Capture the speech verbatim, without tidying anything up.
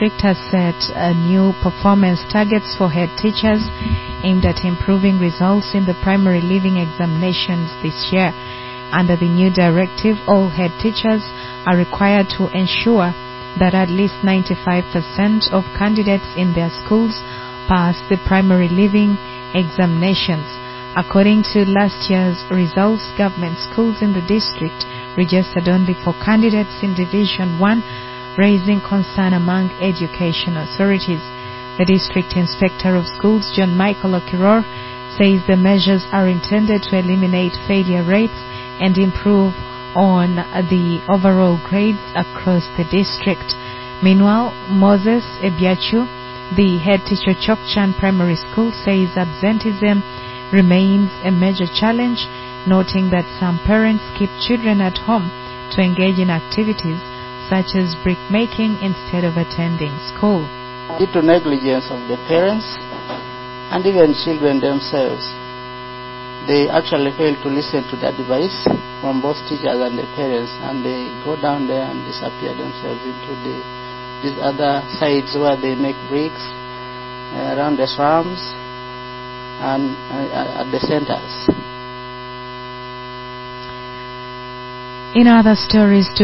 district has set uh, new performance targets for head teachers aimed at improving results in the primary leaving examinations this year. Under the new directive, all head teachers are required to ensure that at least ninety-five percent of candidates in their schools pass the primary leaving examinations. According to last year's results, government schools in the district registered only for candidates in Division one, raising concern among education authorities. The District Inspector of Schools, John Michael Okiror, says the measures are intended to eliminate failure rates and improve on the overall grades across the district. Meanwhile, Moses Ebiachu, the head teacher of Chokchan Primary School, says absenteeism remains a major challenge, noting that some parents keep children at home to engage in activities such as brick making instead of attending school. Due to negligence of the parents and even children themselves, they actually fail to listen to the advice from both teachers and the parents, and they go down there and disappear themselves into the, these other sites where they make bricks uh, around the swamps and uh, at the centers. In other stories,